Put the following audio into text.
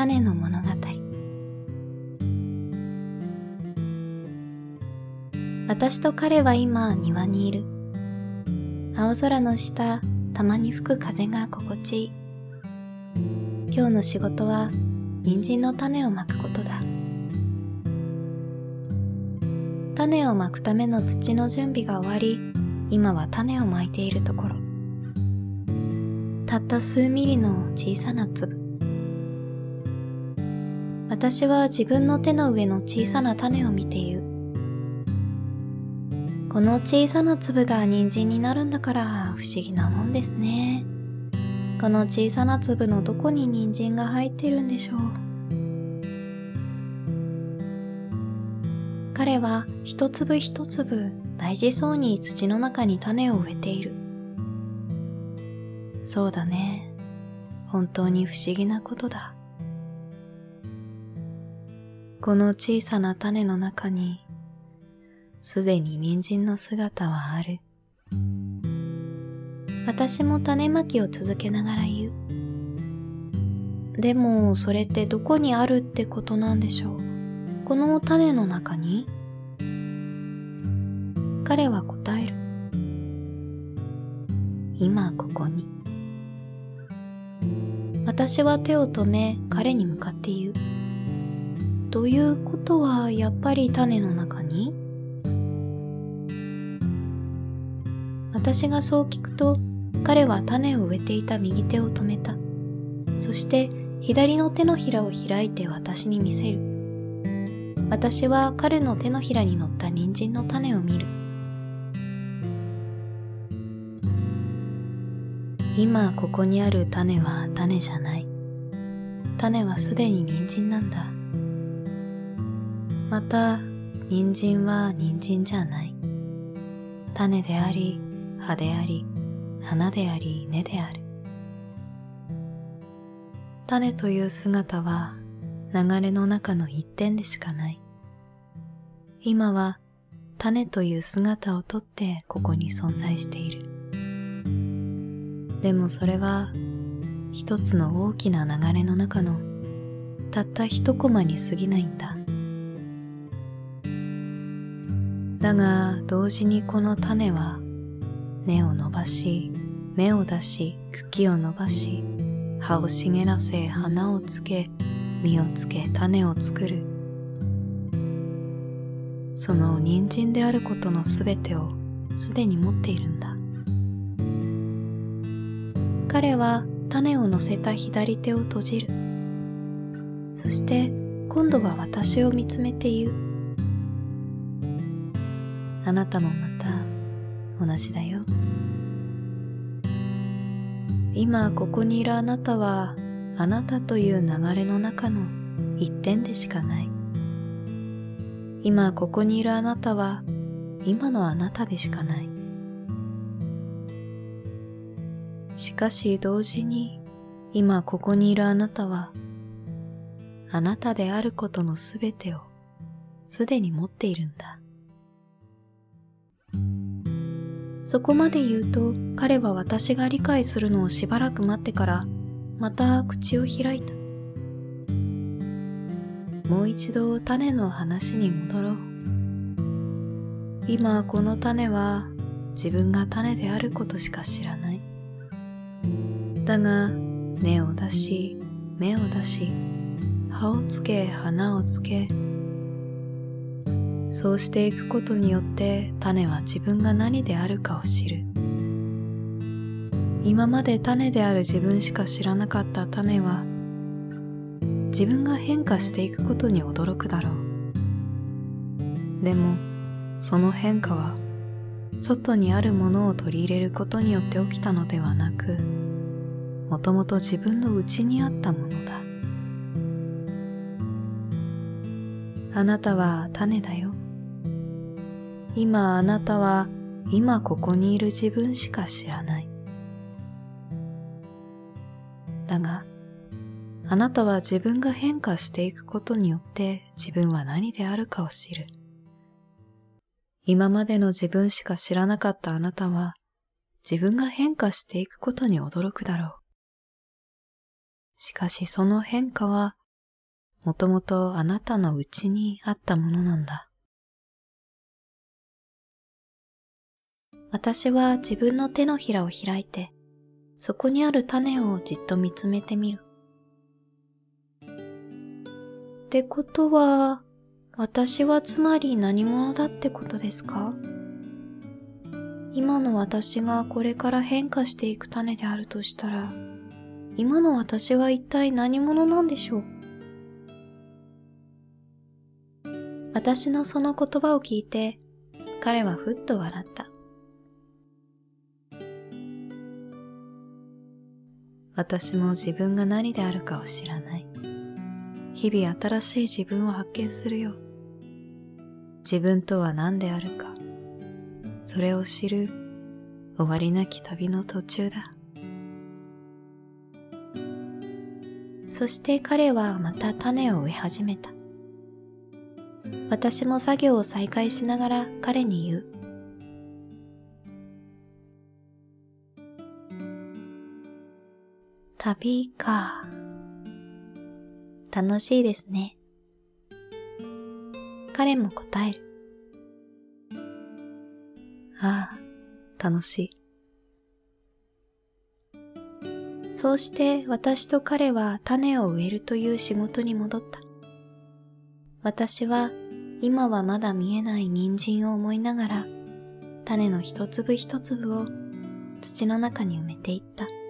種の物語。私と彼は今庭にいる。青空の下、たまに吹く風が心地いい。今日の仕事は人参の種をまくことだ。種をまくための土の準備が終わり、今は種をまいているところ。たった数ミリの小さな粒。私は自分の手の上の小さな種を見て言う。この小さな粒が人参になるんだから不思議なもんですね。この小さな粒のどこに人参が入ってるんでしょう。彼は一粒一粒大事そうに土の中に種を植えている。そうだね。本当に不思議なことだ。この小さな種の中にすでに人参の姿はある。私も種まきを続けながら言う。でもそれってどこにあるってことなんでしょう。この種の中に？彼は答える。今ここに。私は手を止め彼に向かって言う。ということはやっぱり種の中に？私がそう聞くと彼は種を植えていた右手を止めた。そして左の手のひらを開いて私に見せる。私は彼の手のひらに乗った人参の種を見る。今ここにある種は種じゃない。種はすでに人参なんだ。また、人参は人参じゃない。種であり、葉であり、花であり、根である。種という姿は流れの中の一点でしかない。今は種という姿をとってここに存在している。でもそれは一つの大きな流れの中のたった一コマに過ぎないんだ。だが同時にこの種は根を伸ばし、芽を出し、茎を伸ばし、葉を茂らせ、花をつけ、実をつけ、種を作る。その人参であることのすべてをすでに持っているんだ。彼は種を乗せた左手を閉じる。そして今度は私を見つめて言う。あなたもまた同じだよ。今ここにいるあなたはあなたという流れの中の一点でしかない。今ここにいるあなたは今のあなたでしかない。しかし同時に今ここにいるあなたはあなたであることのすべてをすでに持っているんだ。そこまで言うと彼は私が理解するのをしばらく待ってからまた口を開いた。もう一度種の話に戻ろう。今この種は自分が種であることしか知らない。だが根を出し、芽を出し、葉をつけ、花をつけ、そうしていくことによって種は自分が何であるかを知る。今まで種である自分しか知らなかった種は自分が変化していくことに驚くだろう。でもその変化は外にあるものを取り入れることによって起きたのではなく、もともと自分の内にあったものだ。あなたは種だよ。今あなたは今ここにいる自分しか知らない。だがあなたは自分が変化していくことによって自分は何であるかを知る。今までの自分しか知らなかったあなたは自分が変化していくことに驚くだろう。しかしその変化はもともとあなたのうちにあったものなんだ。私は自分の手のひらを開いて、そこにある種をじっと見つめてみる。ってことは、私はつまり何者だってことですか？今の私がこれから変化していく種であるとしたら、今の私は一体何者なんでしょう？私のその言葉を聞いて、彼はふっと笑った。私も自分が何であるかを知らない。日々新しい自分を発見するよ。自分とは何であるか、それを知る終わりなき旅の途中だ。そして彼はまた種を植え始めた。私も作業を再開しながら彼に言う。旅か。楽しいですね。彼も答える。ああ、楽しい。そうして私と彼は種を植えるという仕事に戻った。私は今はまだ見えない人参を思いながら種の一粒一粒を土の中に埋めていった。